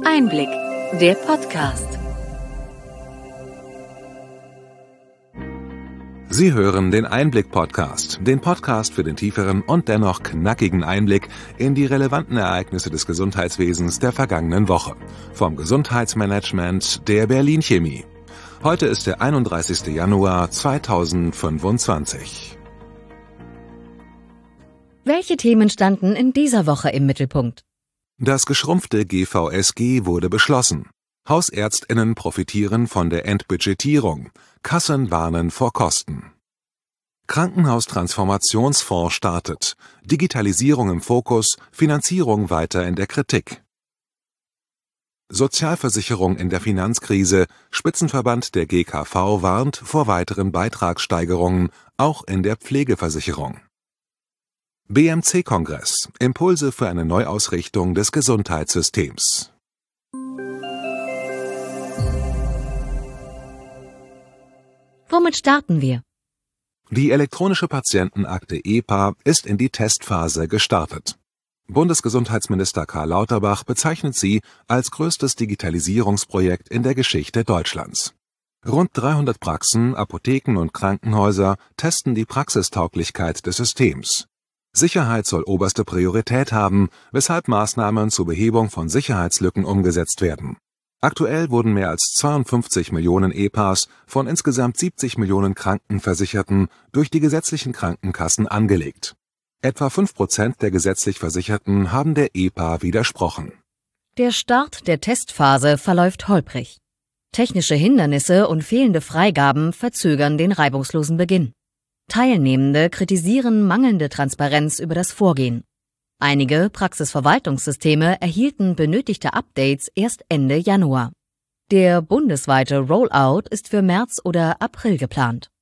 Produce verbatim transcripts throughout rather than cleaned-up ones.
Einblick, der Podcast. Sie hören den Einblick-Podcast, den Podcast für den tieferen und dennoch knackigen Einblick in die relevanten Ereignisse des Gesundheitswesens der vergangenen Woche. Vom Gesundheitsmanagement der Berlin Chemie. Heute ist der einunddreißigster Januar zweitausendfünfundzwanzig. Welche Themen standen in dieser Woche im Mittelpunkt? Das geschrumpfte G V S G wurde beschlossen. HausärztInnen profitieren von der Entbudgetierung. Kassen warnen vor Kosten. Krankenhaustransformationsfonds startet. Digitalisierung im Fokus, Finanzierung weiter in der Kritik. Sozialversicherung in der Finanzkrise. Spitzenverband der G K V warnt vor weiteren Beitragssteigerungen, auch in der Pflegeversicherung. B M C-Kongress. Impulse für eine Neuausrichtung des Gesundheitssystems. Womit starten wir? Die elektronische Patientenakte E P A ist in die Testphase gestartet. Bundesgesundheitsminister Karl Lauterbach bezeichnet sie als größtes Digitalisierungsprojekt in der Geschichte Deutschlands. Rund dreihundert Praxen, Apotheken und Krankenhäuser testen die Praxistauglichkeit des Systems. Sicherheit soll oberste Priorität haben, weshalb Maßnahmen zur Behebung von Sicherheitslücken umgesetzt werden. Aktuell wurden mehr als zweiundfünfzig Millionen E P As von insgesamt siebzig Millionen Krankenversicherten durch die gesetzlichen Krankenkassen angelegt. Etwa fünf Prozent der gesetzlich Versicherten haben der E P A widersprochen. Der Start der Testphase verläuft holprig. Technische Hindernisse und fehlende Freigaben verzögern den reibungslosen Beginn. Teilnehmende kritisieren mangelnde Transparenz über das Vorgehen. Einige Praxisverwaltungssysteme erhielten benötigte Updates erst Ende Januar. Der bundesweite Rollout ist für März oder April geplant.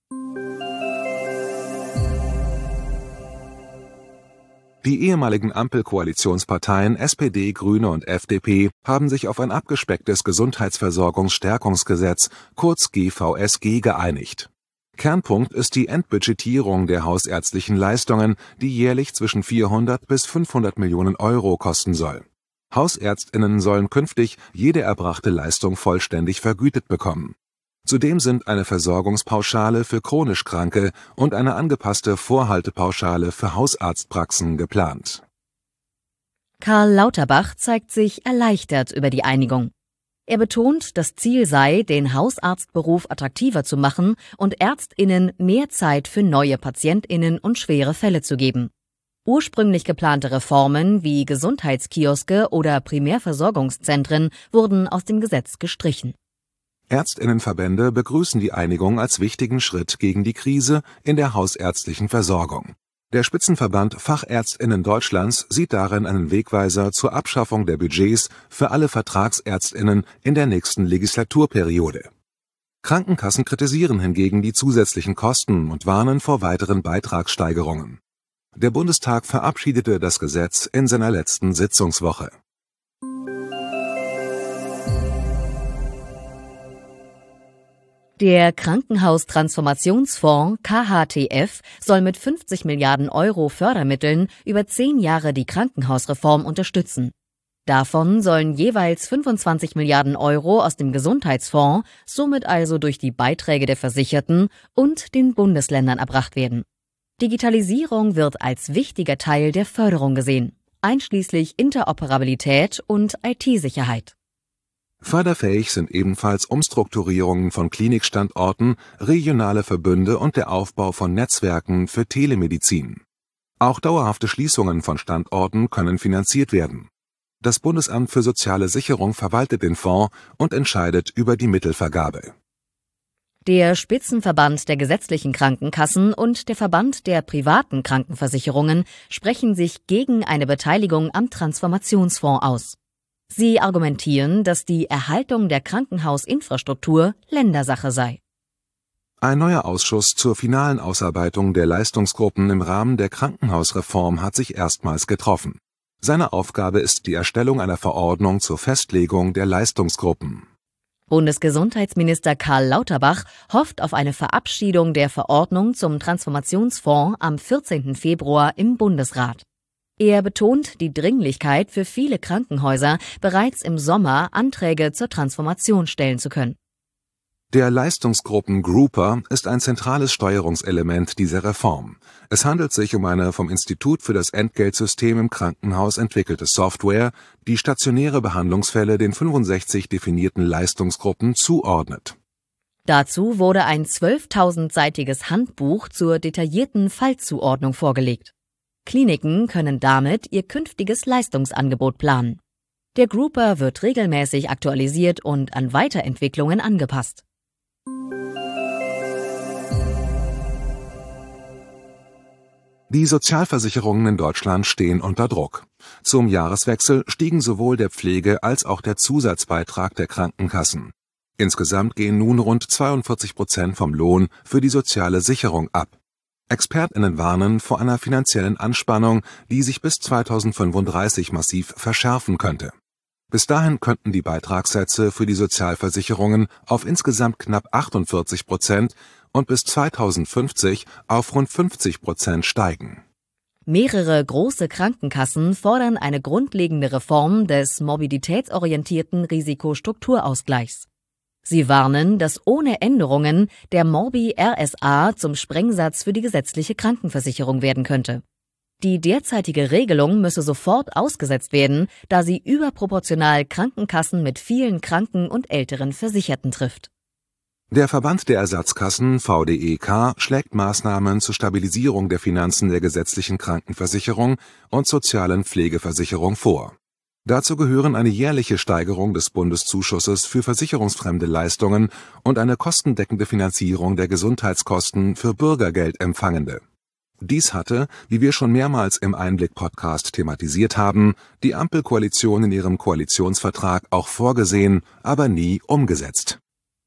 Die ehemaligen Ampelkoalitionsparteien S P D, Grüne und F D P haben sich auf ein abgespecktes Gesundheitsversorgungsstärkungsgesetz, kurz G V S G, geeinigt. Kernpunkt ist die Entbudgetierung der hausärztlichen Leistungen, die jährlich zwischen vierhundert bis fünfhundert Millionen Euro kosten soll. HausärztInnen sollen künftig jede erbrachte Leistung vollständig vergütet bekommen. Zudem sind eine Versorgungspauschale für chronisch Kranke und eine angepasste Vorhaltepauschale für Hausarztpraxen geplant. Karl Lauterbach zeigt sich erleichtert über die Einigung. Er betont, das Ziel sei, den Hausarztberuf attraktiver zu machen und ÄrztInnen mehr Zeit für neue PatientInnen und schwere Fälle zu geben. Ursprünglich geplante Reformen wie Gesundheitskioske oder Primärversorgungszentren wurden aus dem Gesetz gestrichen. ÄrztInnenverbände begrüßen die Einigung als wichtigen Schritt gegen die Krise in der hausärztlichen Versorgung. Der Spitzenverband FachärztInnen Deutschlands sieht darin einen Wegweiser zur Abschaffung der Budgets für alle VertragsärztInnen in der nächsten Legislaturperiode. Krankenkassen kritisieren hingegen die zusätzlichen Kosten und warnen vor weiteren Beitragssteigerungen. Der Bundestag verabschiedete das Gesetz in seiner letzten Sitzungswoche. Der Krankenhaustransformationsfonds K H T F soll mit fünfzig Milliarden Euro Fördermitteln über zehn Jahre die Krankenhausreform unterstützen. Davon sollen jeweils fünfundzwanzig Milliarden Euro aus dem Gesundheitsfonds, somit also durch die Beiträge der Versicherten, und den Bundesländern erbracht werden. Digitalisierung wird als wichtiger Teil der Förderung gesehen, einschließlich Interoperabilität und I T-Sicherheit. Förderfähig sind ebenfalls Umstrukturierungen von Klinikstandorten, regionale Verbünde und der Aufbau von Netzwerken für Telemedizin. Auch dauerhafte Schließungen von Standorten können finanziert werden. Das Bundesamt für Soziale Sicherung verwaltet den Fonds und entscheidet über die Mittelvergabe. Der Spitzenverband der gesetzlichen Krankenkassen und der Verband der privaten Krankenversicherungen sprechen sich gegen eine Beteiligung am Transformationsfonds aus. Sie argumentieren, dass die Erhaltung der Krankenhausinfrastruktur Ländersache sei. Ein neuer Ausschuss zur finalen Ausarbeitung der Leistungsgruppen im Rahmen der Krankenhausreform hat sich erstmals getroffen. Seine Aufgabe ist die Erstellung einer Verordnung zur Festlegung der Leistungsgruppen. Bundesgesundheitsminister Karl Lauterbach hofft auf eine Verabschiedung der Verordnung zum Transformationsfonds am vierzehnten Februar im Bundesrat. Er betont die Dringlichkeit für viele Krankenhäuser, bereits im Sommer Anträge zur Transformation stellen zu können. Der Leistungsgruppen-Grouper ist ein zentrales Steuerungselement dieser Reform. Es handelt sich um eine vom Institut für das Entgeltsystem im Krankenhaus entwickelte Software, die stationäre Behandlungsfälle den fünfundsechzig definierten Leistungsgruppen zuordnet. Dazu wurde ein zwölftausendseitiges Handbuch zur detaillierten Fallzuordnung vorgelegt. Kliniken können damit ihr künftiges Leistungsangebot planen. Der Grouper wird regelmäßig aktualisiert und an Weiterentwicklungen angepasst. Die Sozialversicherungen in Deutschland stehen unter Druck. Zum Jahreswechsel stiegen sowohl der Pflege- als auch der Zusatzbeitrag der Krankenkassen. Insgesamt gehen nun rund zweiundvierzig Prozent vom Lohn für die soziale Sicherung ab. ExpertInnen warnen vor einer finanziellen Anspannung, die sich bis zweitausendfünfunddreißig massiv verschärfen könnte. Bis dahin könnten die Beitragssätze für die Sozialversicherungen auf insgesamt knapp achtundvierzig Prozent und bis zweitausendfünfzig auf rund fünfzig Prozent steigen. Mehrere große Krankenkassen fordern eine grundlegende Reform des morbiditätsorientierten Risikostrukturausgleichs. Sie warnen, dass ohne Änderungen der Morbi-R S A zum Sprengsatz für die gesetzliche Krankenversicherung werden könnte. Die derzeitige Regelung müsse sofort ausgesetzt werden, da sie überproportional Krankenkassen mit vielen kranken und älteren Versicherten trifft. Der Verband der Ersatzkassen V D E K schlägt Maßnahmen zur Stabilisierung der Finanzen der gesetzlichen Krankenversicherung und sozialen Pflegeversicherung vor. Dazu gehören eine jährliche Steigerung des Bundeszuschusses für versicherungsfremde Leistungen und eine kostendeckende Finanzierung der Gesundheitskosten für Bürgergeldempfangende. Dies hatte, wie wir schon mehrmals im Einblick-Podcast thematisiert haben, die Ampelkoalition in ihrem Koalitionsvertrag auch vorgesehen, aber nie umgesetzt.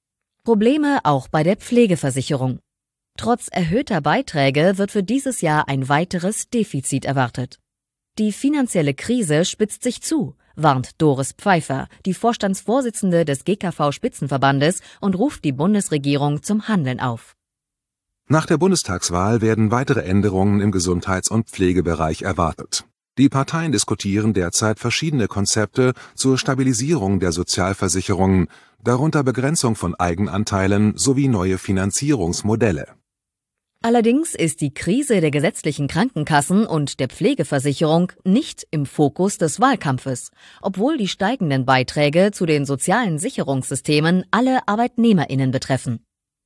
Probleme auch bei der Pflegeversicherung. Trotz erhöhter Beiträge wird für dieses Jahr ein weiteres Defizit erwartet. Die finanzielle Krise spitzt sich zu, warnt Doris Pfeiffer, die Vorstandsvorsitzende des G K V-Spitzenverbandes, und ruft die Bundesregierung zum Handeln auf. Nach der Bundestagswahl werden weitere Änderungen im Gesundheits- und Pflegebereich erwartet. Die Parteien diskutieren derzeit verschiedene Konzepte zur Stabilisierung der Sozialversicherungen, darunter Begrenzung von Eigenanteilen sowie neue Finanzierungsmodelle. Allerdings ist die Krise der gesetzlichen Krankenkassen und der Pflegeversicherung nicht im Fokus des Wahlkampfes, obwohl die steigenden Beiträge zu den sozialen Sicherungssystemen alle ArbeitnehmerInnen betreffen.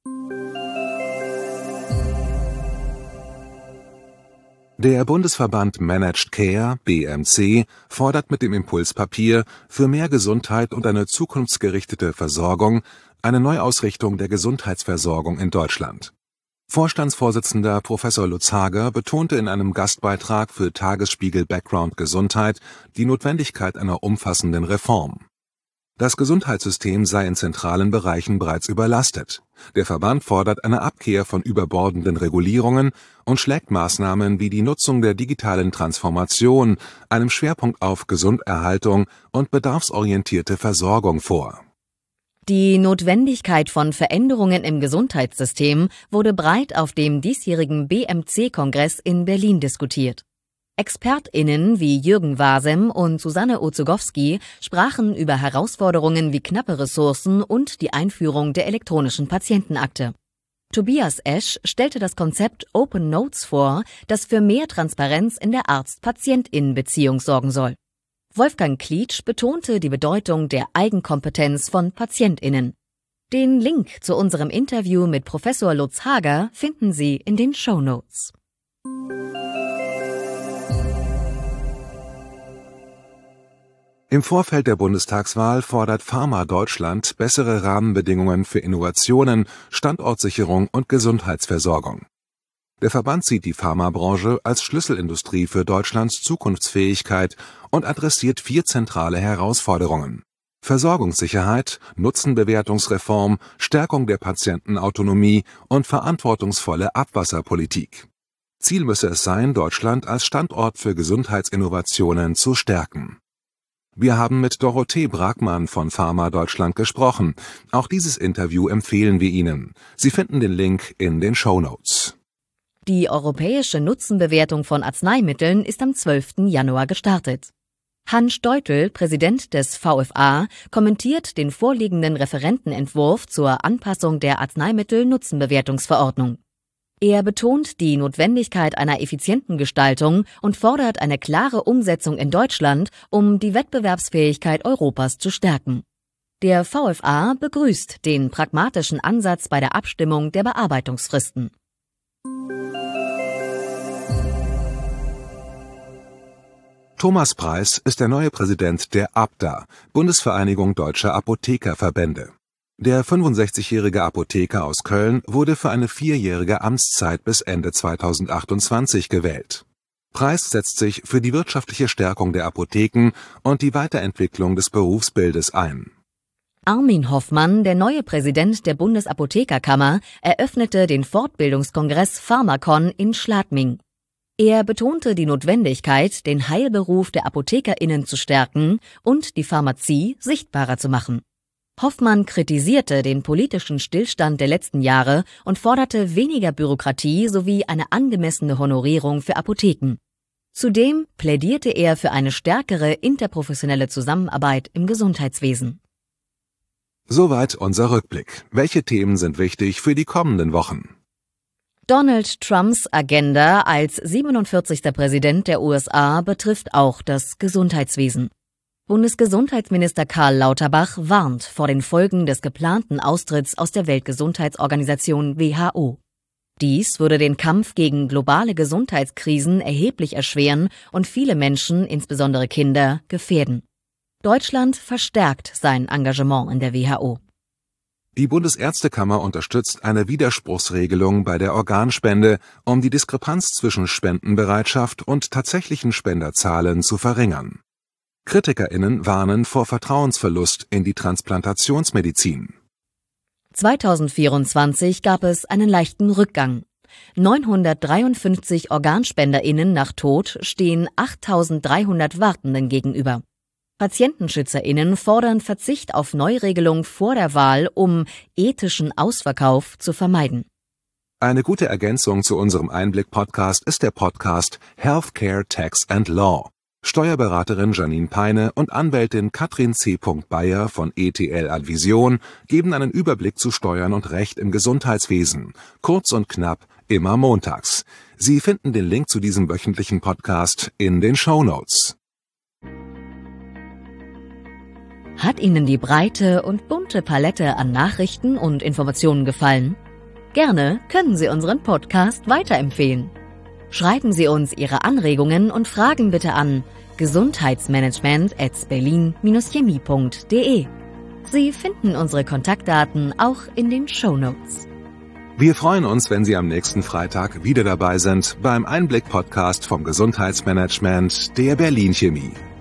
Der Bundesverband Managed Care B M C fordert mit dem Impulspapier für mehr Gesundheit und eine zukunftsgerichtete Versorgung eine Neuausrichtung der Gesundheitsversorgung in Deutschland. Vorstandsvorsitzender Professor Lutz Hager betonte in einem Gastbeitrag für Tagesspiegel Background Gesundheit die Notwendigkeit einer umfassenden Reform. Das Gesundheitssystem sei in zentralen Bereichen bereits überlastet. Der Verband fordert eine Abkehr von überbordenden Regulierungen und schlägt Maßnahmen wie die Nutzung der digitalen Transformation, einem Schwerpunkt auf Gesunderhaltung und bedarfsorientierte Versorgung vor. Die Notwendigkeit von Veränderungen im Gesundheitssystem wurde breit auf dem diesjährigen B M C-Kongress in Berlin diskutiert. ExpertInnen wie Jürgen Wasem und Susanne Ozugowski sprachen über Herausforderungen wie knappe Ressourcen und die Einführung der elektronischen Patientenakte. Tobias Esch stellte das Konzept Open Notes vor, das für mehr Transparenz in der Arzt-Patient-Innen-Beziehung sorgen soll. Wolfgang Klitsch betonte die Bedeutung der Eigenkompetenz von PatientInnen. Den Link zu unserem Interview mit Professor Lutz Hager finden Sie in den Shownotes. Im Vorfeld der Bundestagswahl fordert Pharma Deutschland bessere Rahmenbedingungen für Innovationen, Standortsicherung und Gesundheitsversorgung. Der Verband sieht die Pharmabranche als Schlüsselindustrie für Deutschlands Zukunftsfähigkeit und adressiert vier zentrale Herausforderungen: Versorgungssicherheit, Nutzenbewertungsreform, Stärkung der Patientenautonomie und verantwortungsvolle Abwasserpolitik. Ziel müsse es sein, Deutschland als Standort für Gesundheitsinnovationen zu stärken. Wir haben mit Dorothee Bragmann von Pharma Deutschland gesprochen. Auch dieses Interview empfehlen wir Ihnen. Sie finden den Link in den Shownotes. Die europäische Nutzenbewertung von Arzneimitteln ist am zwölften Januar gestartet. Hans Steutel, Präsident des V F A, kommentiert den vorliegenden Referentenentwurf zur Anpassung der Arzneimittel-Nutzenbewertungsverordnung. Er betont die Notwendigkeit einer effizienten Gestaltung und fordert eine klare Umsetzung in Deutschland, um die Wettbewerbsfähigkeit Europas zu stärken. Der V F A begrüßt den pragmatischen Ansatz bei der Abstimmung der Bearbeitungsfristen. Thomas Preiß ist der neue Präsident der A B D A, Bundesvereinigung Deutscher Apothekerverbände. Der fünfundsechzigjährige Apotheker aus Köln wurde für eine vierjährige Amtszeit bis Ende zweitausendachtundzwanzig gewählt. Preiß setzt sich für die wirtschaftliche Stärkung der Apotheken und die Weiterentwicklung des Berufsbildes ein. Armin Hoffmann, der neue Präsident der Bundesapothekerkammer, eröffnete den Fortbildungskongress Pharmakon in Schladming. Er betonte die Notwendigkeit, den Heilberuf der ApothekerInnen zu stärken und die Pharmazie sichtbarer zu machen. Hoffmann kritisierte den politischen Stillstand der letzten Jahre und forderte weniger Bürokratie sowie eine angemessene Honorierung für Apotheken. Zudem plädierte er für eine stärkere interprofessionelle Zusammenarbeit im Gesundheitswesen. Soweit unser Rückblick. Welche Themen sind wichtig für die kommenden Wochen? Donald Trumps Agenda als siebenundvierzigster Präsident der U S A betrifft auch das Gesundheitswesen. Bundesgesundheitsminister Karl Lauterbach warnt vor den Folgen des geplanten Austritts aus der Weltgesundheitsorganisation W H O. Dies würde den Kampf gegen globale Gesundheitskrisen erheblich erschweren und viele Menschen, insbesondere Kinder, gefährden. Deutschland verstärkt sein Engagement in der W H O. Die Bundesärztekammer unterstützt eine Widerspruchsregelung bei der Organspende, um die Diskrepanz zwischen Spendenbereitschaft und tatsächlichen Spenderzahlen zu verringern. KritikerInnen warnen vor Vertrauensverlust in die Transplantationsmedizin. zweitausendvierundzwanzig gab es einen leichten Rückgang. neunhundertdreiundfünfzig OrganspenderInnen nach Tod stehen achttausenddreihundert Wartenden gegenüber. PatientenschützerInnen fordern Verzicht auf Neuregelung vor der Wahl, um ethischen Ausverkauf zu vermeiden. Eine gute Ergänzung zu unserem Einblick-Podcast ist der Podcast Healthcare, Tax and Law. Steuerberaterin Janine Peine und Anwältin Katrin C. Bayer von E T L Advision geben einen Überblick zu Steuern und Recht im Gesundheitswesen. Kurz und knapp, immer montags. Sie finden den Link zu diesem wöchentlichen Podcast in den Shownotes. Hat Ihnen die breite und bunte Palette an Nachrichten und Informationen gefallen? Gerne können Sie unseren Podcast weiterempfehlen. Schreiben Sie uns Ihre Anregungen und Fragen bitte an gesundheitsmanagement at berlin Bindestrich chemie Punkt de. Sie finden unsere Kontaktdaten auch in den Shownotes. Wir freuen uns, wenn Sie am nächsten Freitag wieder dabei sind beim Einblick-Podcast vom Gesundheitsmanagement der Berlin Chemie.